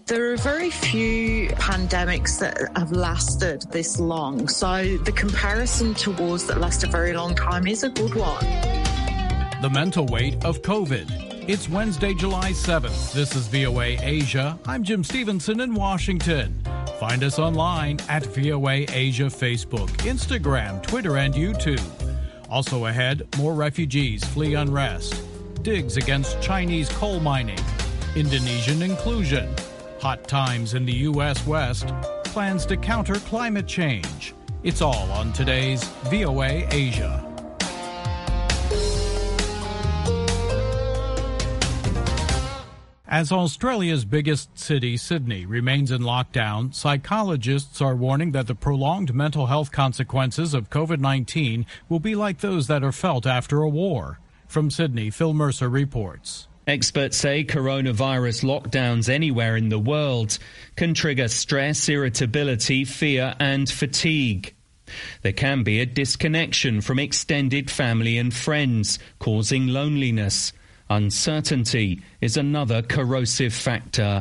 There are very few pandemics that have lasted this long, so the comparison to wars that last a very long time is a good one. The mental weight of COVID. It's Wednesday, July 7th. This is VOA Asia. I'm Jim Stevenson in Washington. Find us online at VOA Asia Facebook, Instagram, Twitter, and YouTube. Also ahead, more refugees flee unrest. Digs against Chinese coal mining. Indonesian inclusion. Hot times in the U.S. West. Plans to counter climate change. It's all on today's VOA Asia. As Australia's biggest city, Sydney, remains in lockdown, psychologists are warning that the prolonged mental health consequences of COVID-19 will be like those that are felt after a war. From Sydney, Phil Mercer reports. Experts say coronavirus lockdowns anywhere in the world can trigger stress, irritability, fear and fatigue. There can be a disconnection from extended family and friends, causing loneliness. Uncertainty is another corrosive factor.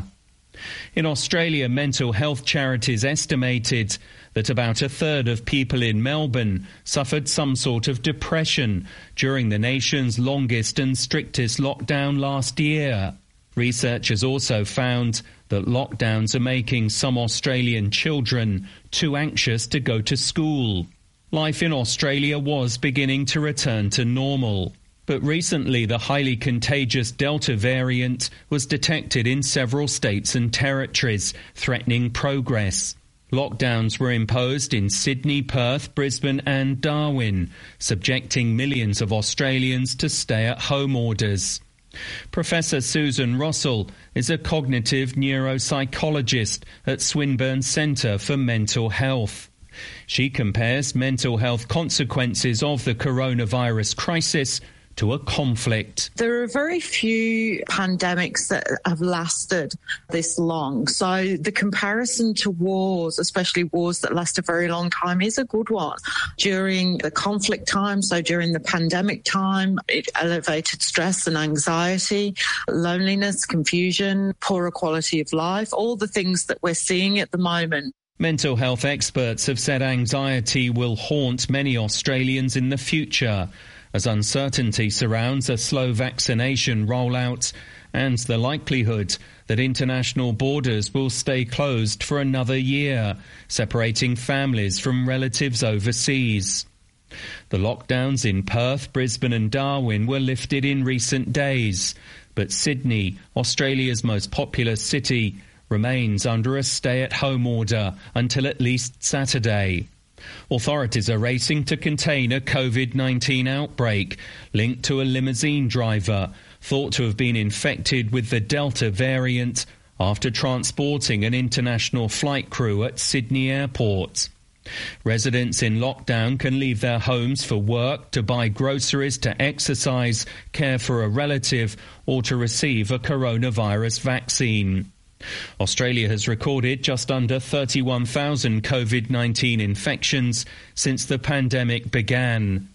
In Australia, mental health charities estimated that about a third of people in Melbourne suffered some sort of depression during the nation's longest and strictest lockdown last year. Researchers also found that lockdowns are making some Australian children too anxious to go to school. Life in Australia was beginning to return to normal. But recently, the highly contagious Delta variant was detected in several states and territories, threatening progress. Lockdowns were imposed in Sydney, Perth, Brisbane and Darwin, subjecting millions of Australians to stay-at-home orders. Professor Susan Rossell is a cognitive neuropsychologist at Swinburne Centre for Mental Health. She compares mental health consequences of the coronavirus crisis to a conflict. There are very few pandemics that have lasted this long. So the comparison to wars, especially wars that last a very long time, is a good one. During the conflict time, so during the pandemic time, it elevated stress and anxiety, loneliness, confusion, poorer quality of life, all the things that we're seeing at the moment. Mental health experts have said anxiety will haunt many Australians in the future, as uncertainty surrounds a slow vaccination rollout and the likelihood that international borders will stay closed for another year, separating families from relatives overseas. The lockdowns in Perth, Brisbane and Darwin were lifted in recent days, but Sydney, Australia's most populous city, remains under a stay-at-home order until at least Saturday. Authorities are racing to contain a COVID-19 outbreak linked to a limousine driver thought to have been infected with the Delta variant after transporting an international flight crew at Sydney Airport. Residents in lockdown can leave their homes for work, to buy groceries, to exercise, care for a relative, or to receive a coronavirus vaccine. Australia has recorded just under 31,000 COVID-19 infections since the pandemic began.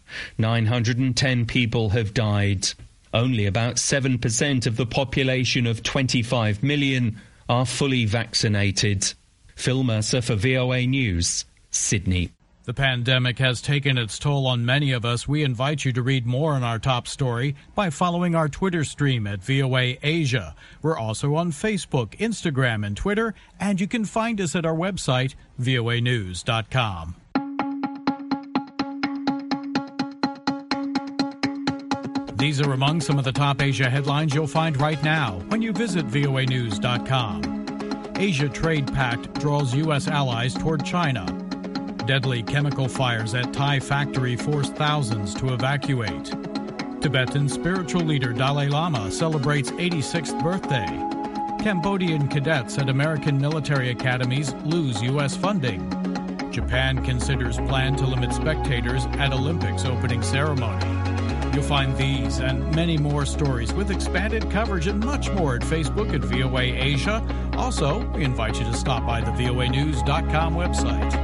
910 people have died. Only about 7% of the population of 25 million are fully vaccinated. Phil Mercer for VOA News, Sydney. The pandemic has taken its toll on many of us. We invite you to read more on our top story by following our Twitter stream at VOA Asia. We're also on Facebook, Instagram, and Twitter, and you can find us at our website, voanews.com. These are among some of the top Asia headlines you'll find right now when you visit voanews.com. Asia Trade Pact draws U.S. allies toward China. Deadly chemical fires at Thai factory forced thousands to evacuate. Tibetan spiritual leader Dalai Lama celebrates 86th birthday. Cambodian cadets at American military academies lose U.S. funding. Japan considers plan to limit spectators at Olympics opening ceremony. You'll find these and many more stories with expanded coverage and much more at Facebook at VOA Asia. Also, we invite you to stop by the voanews.com website.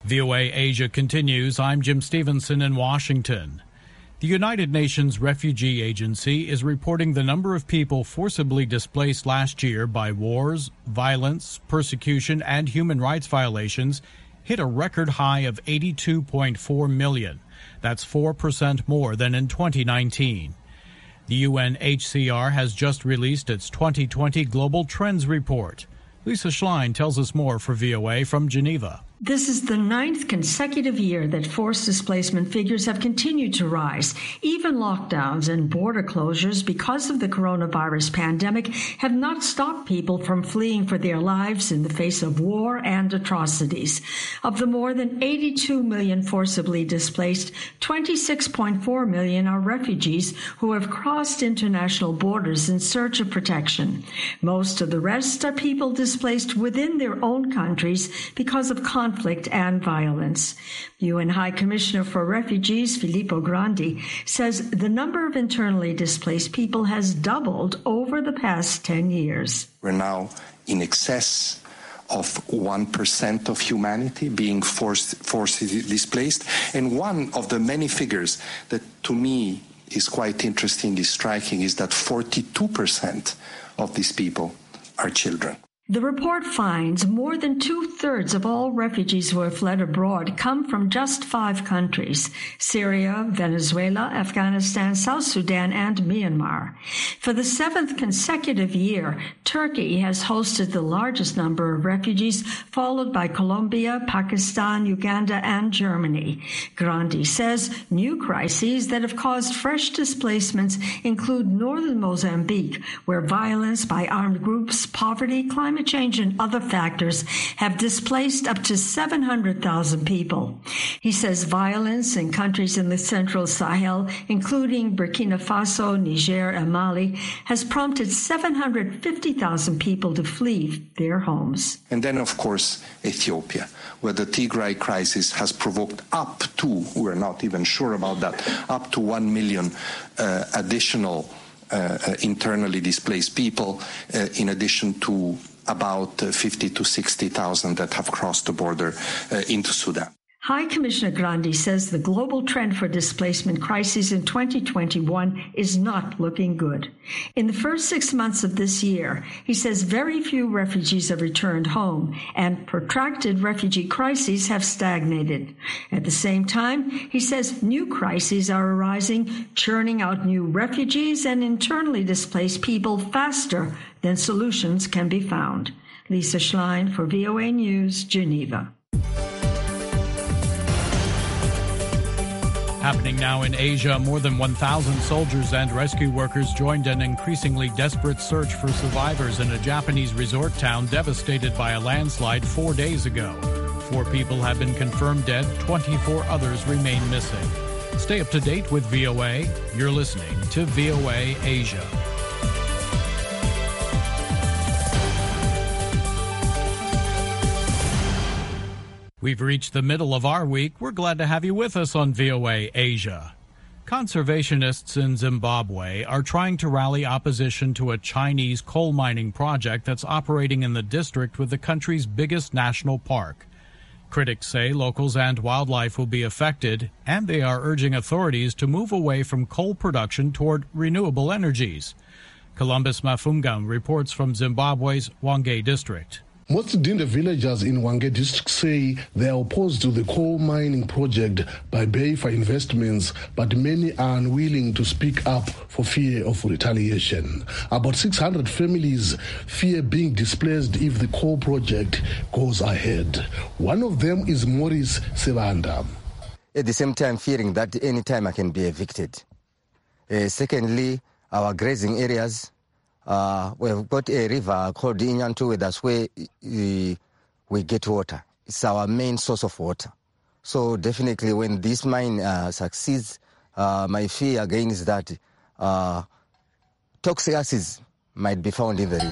VOA Asia continues. I'm Jim Stevenson in Washington. The United Nations Refugee Agency is reporting the number of people forcibly displaced last year by wars, violence, persecution, and human rights violations hit a record high of 82.4 million. That's 4% more than in 2019. The UNHCR has just released its 2020 Global Trends Report. Lisa Schlein tells us more for VOA from Geneva. This is the 9th consecutive year that forced displacement figures have continued to rise. Even lockdowns and border closures because of the coronavirus pandemic have not stopped people from fleeing for their lives in the face of war and atrocities. Of the more than 82 million forcibly displaced, 26.4 million are refugees who have crossed international borders in search of protection. Most of the rest are people displaced within their own countries because of conflict and violence. UN High Commissioner for Refugees, Filippo Grandi, says the number of internally displaced people has doubled over the past 10 years. We're now in excess of 1% of humanity being forcibly displaced. And one of the many figures that to me is quite interestingly striking is that 42% of these people are children. The report finds more than 2/3 of all refugees who have fled abroad come from just 5 countries: Syria, Venezuela, Afghanistan, South Sudan, and Myanmar. For the 7th consecutive year, Turkey has hosted the largest number of refugees, followed by Colombia, Pakistan, Uganda, and Germany. Grandi says new crises that have caused fresh displacements include northern Mozambique, where violence by armed groups, poverty, climate change, and other factors have displaced up to 700,000 people. He says violence in countries in the central Sahel, including Burkina Faso, Niger, and Mali, has prompted 750,000 people to flee their homes. And then, of course, Ethiopia, where the Tigray crisis has provoked up to, we're not even sure about that, up to 1 million additional internally displaced people, in addition to about 50 to 60,000 that have crossed the border into Sudan. High Commissioner Grandi says the global trend for displacement crises in 2021 is not looking good. In the first 6 months of this year, he says very few refugees have returned home and protracted refugee crises have stagnated. At the same time, he says new crises are arising, churning out new refugees and internally displaced people faster than solutions can be found. Lisa Schlein for VOA News, Geneva. Happening now in Asia, more than 1,000 soldiers and rescue workers joined an increasingly desperate search for survivors in a Japanese resort town devastated by a landslide 4 days ago. 4 people have been confirmed dead, 24 others remain missing. Stay up to date with VOA. You're listening to VOA Asia. We've reached the middle of our week. We're glad to have you with us on VOA Asia. Conservationists in Zimbabwe are trying to rally opposition to a Chinese coal mining project that's operating in the district with the country's biggest national park. Critics say locals and wildlife will be affected, and they are urging authorities to move away from coal production toward renewable energies. Columbus Mafungam reports from Zimbabwe's Hwange district. Most Dinda villagers in Hwange district say they are opposed to the coal mining project by Bayfa Investments, but many are unwilling to speak up for fear of retaliation. About 600 families fear being displaced if the coal project goes ahead. One of them is Maurice Sevanda. At the same time, fearing that any time I can be evicted. Secondly, our grazing areas. We've got a river called Inyantuwe, that's where we get water. It's our main source of water. So definitely when this mine succeeds, my fear again is that toxic acids might be found in the river.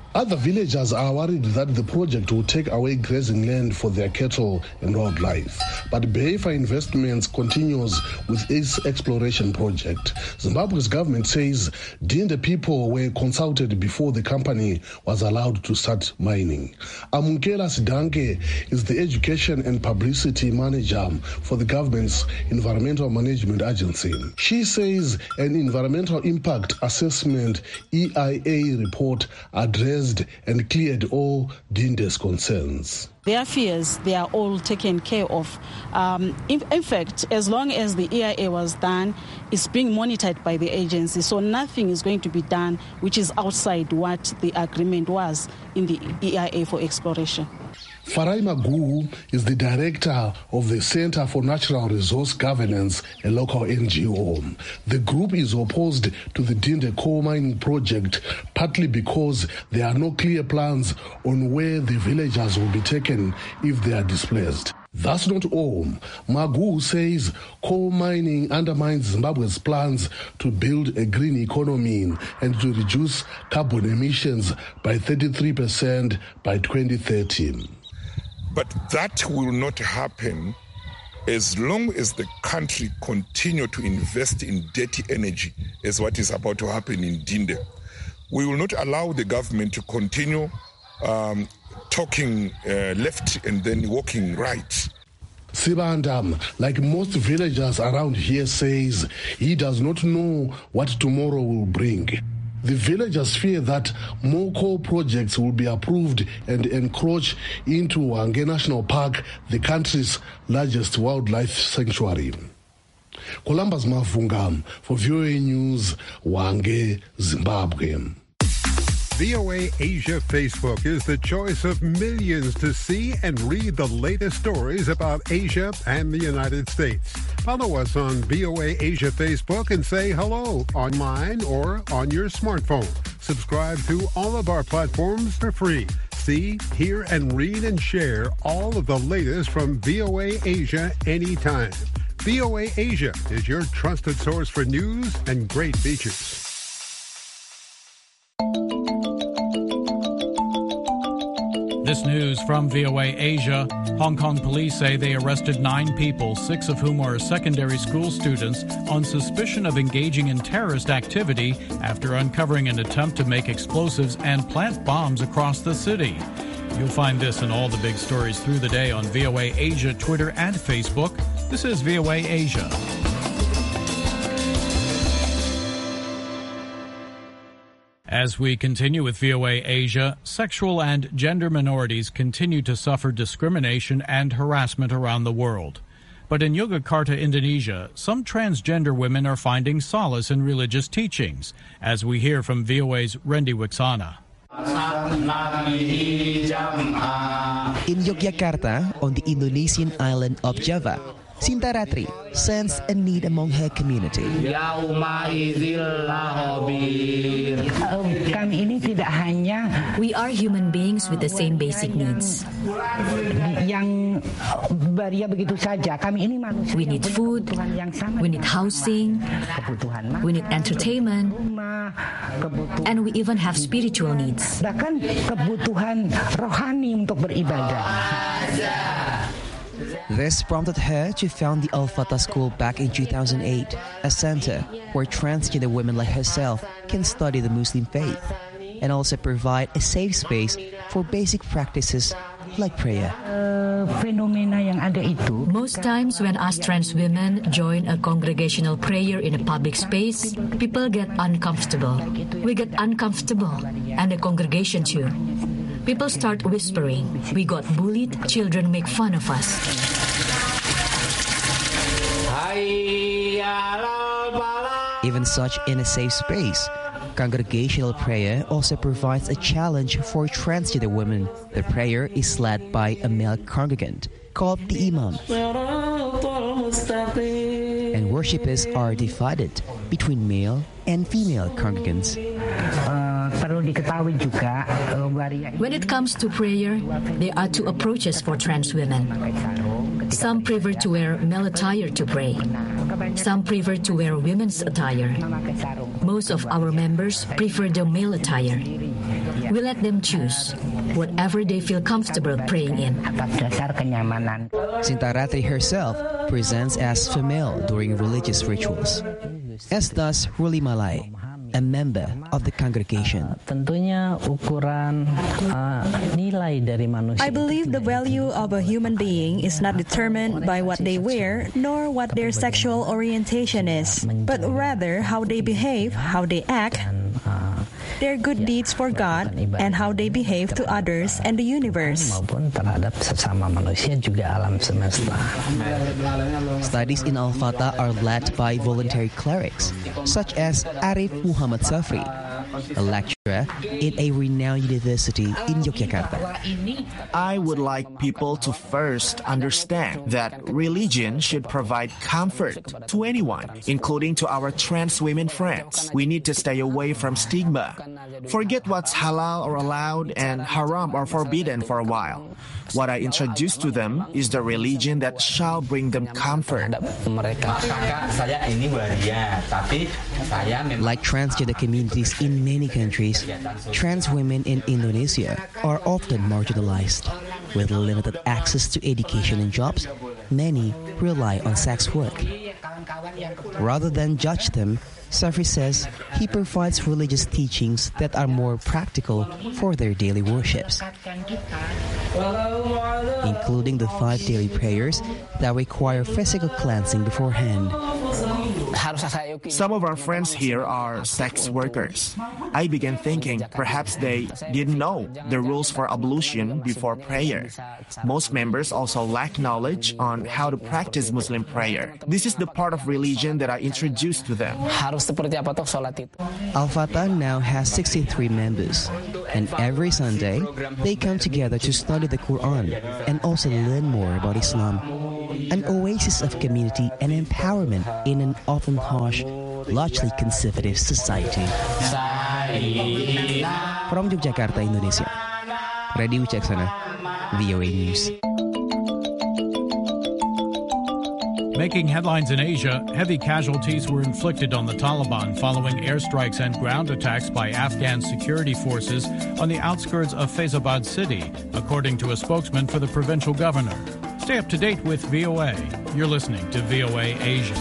Other villagers are worried that the project will take away grazing land for their cattle and wildlife. But Beifa Investments continues with its exploration project. Zimbabwe's government says Dinde people were consulted before the company was allowed to start mining. Amukela Sidanke is the Education and Publicity Manager for the government's Environmental Management Agency. She says an environmental impact assessment EIA report addressed and cleared all Dinde's concerns. Their fears, they are all taken care of. In fact, as long as the EIA was done, it's being monitored by the agency, so nothing is going to be done which is outside what the agreement was in the EIA for exploration. Farai Magu is the director of the Center for Natural Resource Governance, a local NGO. The group is opposed to the Dinde coal mining project, partly because there are no clear plans on where the villagers will be taken if they are displaced. That's not all. Magu says coal mining undermines Zimbabwe's plans to build a green economy and to reduce carbon emissions by 33% by 2030. But that will not happen as long as the country continue to invest in dirty energy, as what is about to happen in Dinde. We will not allow the government to continue talking left and then walking right. Sibanda, like most villagers around here, says he does not know what tomorrow will bring. The villagers fear that more coal projects will be approved and encroach into Hwange National Park, the country's largest wildlife sanctuary. Columbus Mavunga for VOA News, Hwange, Zimbabwe. VOA Asia Facebook is the choice of millions to see and read the latest stories about Asia and the United States. Follow us on VOA Asia Facebook and say hello online or on your smartphone. Subscribe to all of our platforms for free. See, hear, and read and share all of the latest from VOA Asia anytime. VOA Asia is your trusted source for news and great features. This news from VOA Asia. Hong Kong police say they arrested 9 people, 6 of whom are secondary school students, on suspicion of engaging in terrorist activity after uncovering an attempt to make explosives and plant bombs across the city. You'll find this and all the big stories through the day on VOA Asia, Twitter, and Facebook. This is VOA Asia. As we continue with VOA Asia, sexual and gender minorities continue to suffer discrimination and harassment around the world. But in Yogyakarta, Indonesia, some transgender women are finding solace in religious teachings, as we hear from VOA's Rendi Wixana. In Yogyakarta, on the Indonesian island of Java, Sinta Ratri sensed a need among her community. We are human beings with the same basic needs. We need food, we need housing, we need entertainment, and we even have spiritual needs. This prompted her to found the Al-Fatah School back in 2008, a center where transgender women like herself can study the Muslim faith and also provide a safe space for basic practices like prayer. Most times when us trans women join a congregational prayer in a public space, people get uncomfortable. We get uncomfortable, and the congregation too. People start whispering. We got bullied. Children make fun of us. Even such in a safe space, congregational prayer also provides a challenge for transgender women. The prayer is led by a male congregant called the Imam. And worshippers are divided between male and female congregants. When it comes to prayer, there are 2 approaches for trans women. Some prefer to wear male attire to pray. Some prefer to wear women's attire. Most of our members prefer the male attire. We let them choose whatever they feel comfortable praying in. Sintaratri herself presents as female during religious rituals, as does Ruli Malay, a member of the congregation. I believe the value of a human being is not determined by what they wear nor what their sexual orientation is, but rather how they behave, how they act, their good deeds for God, and how they behave to others and the universe. Studies in Al-Fatah are led by voluntary clerics, such as Arif Muhammad Safri, a lecturer in a renowned university in Yogyakarta. I would like people to first understand that religion should provide comfort to anyone, including to our trans women friends. We need to stay away from stigma. Forget what's halal or allowed and haram or forbidden for a while. What I introduce to them is the religion that shall bring them comfort. Like transgender communities in many countries, trans women in Indonesia are often marginalized. With limited access to education and jobs, many rely on sex work. Rather than judge them, Safri says he provides religious teachings that are more practical for their daily worships, including the 5 daily prayers that require physical cleansing beforehand. Some of our friends here are sex workers. I began thinking perhaps they didn't know the rules for ablution before prayer. Most members also lack knowledge on how to practice Muslim prayer. This is the part of religion that I introduced to them. Al-Fatah now has 63 members, and every Sunday they come together to study the Quran and also learn more about Islam. An oasis of community and empowerment in an often harsh, largely conservative society. From Yogyakarta, Indonesia, Radhi Wicaksana, VOA News. Making headlines in Asia, heavy casualties were inflicted on the Taliban following airstrikes and ground attacks by Afghan security forces on the outskirts of Faizabad city, according to a spokesman for the provincial governor. Stay up to date with VOA. You're listening to VOA Asia.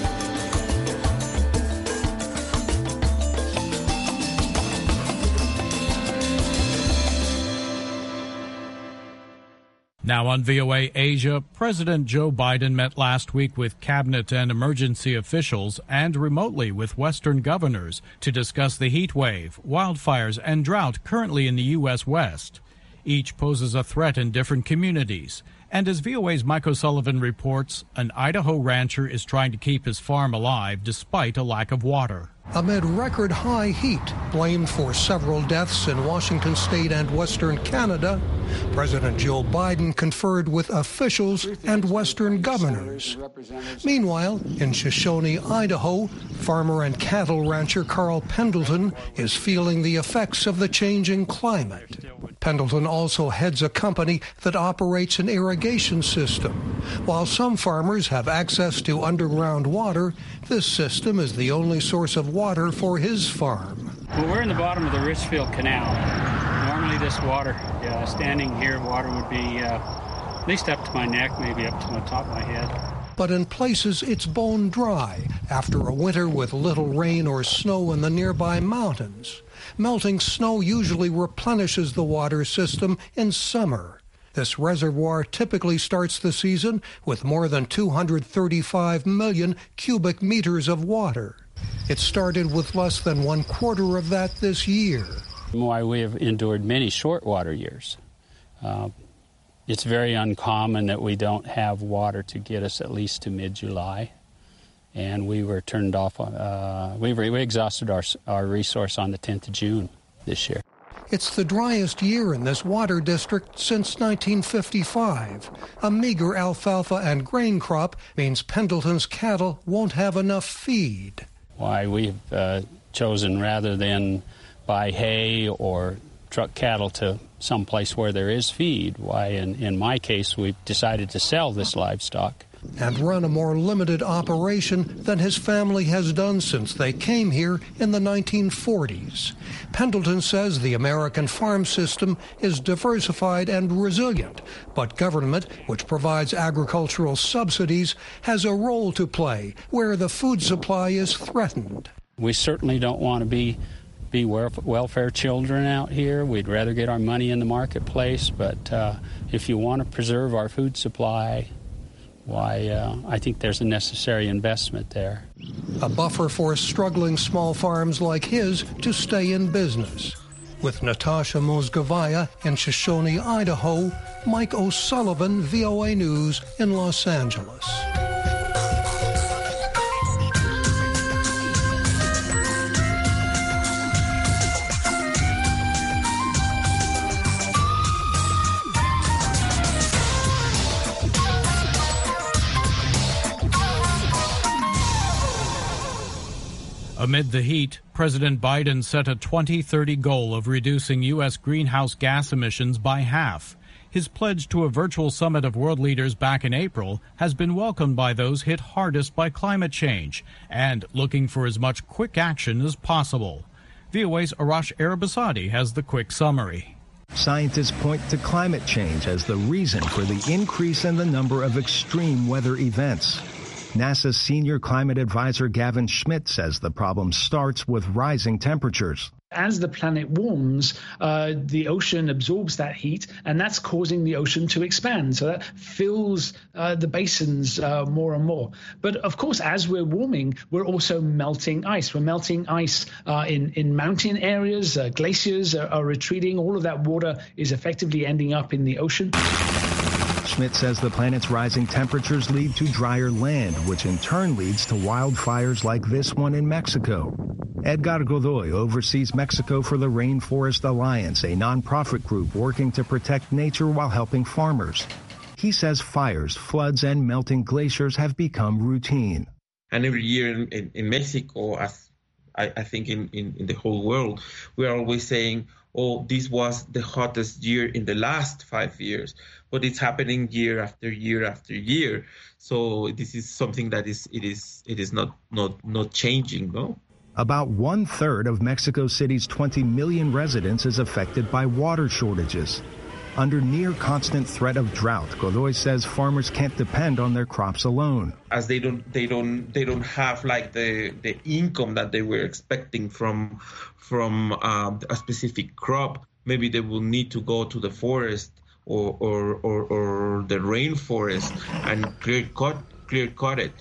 Now on VOA Asia, President Joe Biden met last week with cabinet and emergency officials and remotely with Western governors to discuss the heat wave, wildfires, and drought currently in the U.S. West. Each poses a threat in different communities. And as VOA's Mike O'Sullivan reports, an Idaho rancher is trying to keep his farm alive despite a lack of water. Amid record high heat blamed for several deaths in Washington state and Western Canada, President Joe Biden conferred with officials and Western governors. Meanwhile, in Shoshone, Idaho, farmer and cattle rancher Carl Pendleton is feeling the effects of the changing climate. Pendleton also heads a company that operates an irrigation system. While some farmers have access to underground water, this system is the only source of water for his farm. Well, we're in the bottom of the Richfield Canal. Normally this water, standing here, water would be at least up to my neck, maybe up to the top of my head. But in places it's bone dry after a winter with little rain or snow in the nearby mountains. Melting snow usually replenishes the water system in summer. This reservoir typically starts the season with more than 235 million cubic meters of water. It started with less than 1/4 of that this year. Why we have endured many short water years. It's very uncommon that we don't have water to get us at least to mid-July. And we were turned off, we exhausted our resource on the 10th of June this year. It's the driest year in this water district since 1955. A meager alfalfa and grain crop means Pendleton's cattle won't have enough feed. Why we've chosen, rather than buy hay or truck cattle to some place where there is feed, why in my case we've decided to sell this livestock and run a more limited operation than his family has done since they came here in the 1940s. Pendleton says the American farm system is diversified and resilient, but government, which provides agricultural subsidies, has a role to play where the food supply is threatened. We certainly don't want to be welfare children out here. We'd rather get our money in the marketplace, but if you want to preserve our food supply, I think there's a necessary investment there. A buffer for struggling small farms like his to stay in business. With Natasha Mosgavaya in Shoshone, Idaho, Mike O'Sullivan, VOA News in Los Angeles. Amid the heat, President Biden set a 2030 goal of reducing U.S. greenhouse gas emissions by half. His pledge to a virtual summit of world leaders back in April has been welcomed by those hit hardest by climate change and looking for as much quick action as possible. VOA's Arash Arabasadi has the quick summary. Scientists point to climate change as the reason for the increase in the number of extreme weather events. NASA's senior climate advisor Gavin Schmidt says the problem starts with rising temperatures. As the planet warms, the ocean absorbs that heat, and that's causing the ocean to expand. So that fills the basins more and more. But of course, as we're warming, we're also melting ice. We're melting ice in mountain areas. Glaciers are retreating. All of that water is effectively ending up in the ocean. Schmidt says the planet's rising temperatures lead to drier land, which in turn leads to wildfires like this one in Mexico. Edgar Godoy oversees Mexico for the Rainforest Alliance, a nonprofit group working to protect nature while helping farmers. He says fires, floods, and melting glaciers have become routine. And every year in Mexico, as I think in the whole world, we are always saying, oh, this was the hottest year in the last 5 years. But it's happening year after year after year. So this is something that it is not changing, no? About 1/3 of Mexico City's 20 million residents is affected by water shortages. Under near constant threat of drought, Godoy says farmers can't depend on their crops alone. As they don't have like the income that they were expecting from a specific crop. Maybe they will need to go to the forest or the rainforest and clear cut it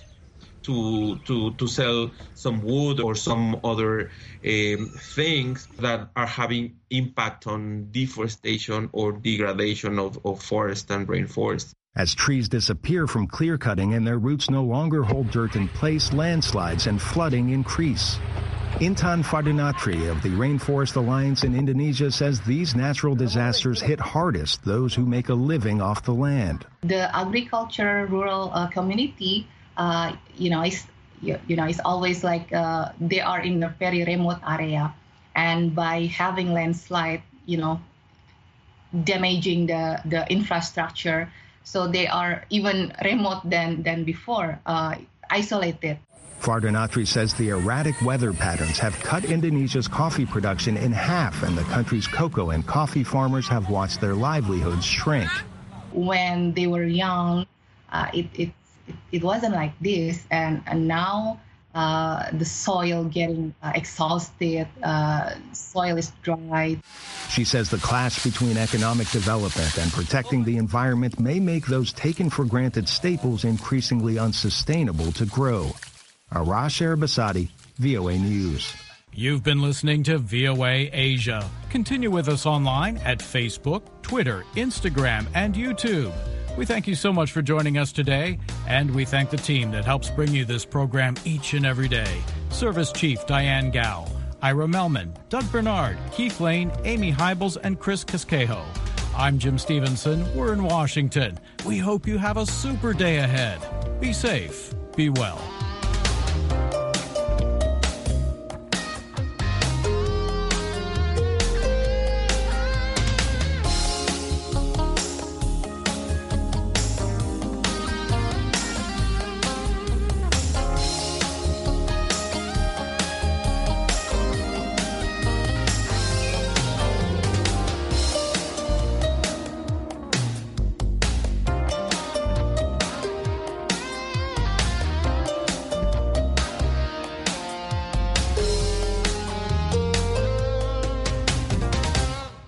to sell some wood or some other things that are having impact on deforestation or degradation of forest and rainforest. As trees disappear from clear cutting and their roots no longer hold dirt in place, landslides and flooding increase. Intan Fardinatri of the Rainforest Alliance in Indonesia says these natural disasters hit hardest those who make a living off the land. The agriculture rural community, it's always like they are in a very remote area, and by having landslide, damaging the infrastructure, so they are even remote than before, isolated. Fardinatri says the erratic weather patterns have cut Indonesia's coffee production in half, and the country's cocoa and coffee farmers have watched their livelihoods shrink. When they were young, it wasn't like this, and now the soil getting exhausted, soil is dry. She says the clash between economic development and protecting the environment may make those taken for granted staples increasingly unsustainable to grow. Arash Arabasadi, VOA News. You've been listening to VOA Asia. Continue with us online at Facebook, Twitter, Instagram, and YouTube. We thank you so much for joining us today, and we thank the team that helps bring you this program each and every day. Service Chief Diane Gao, Ira Melman, Doug Bernard, Keith Lane, Amy Hybels, and Chris Casquejo. I'm Jim Stevenson. We're in Washington. We hope you have a super day ahead. Be safe. Be well.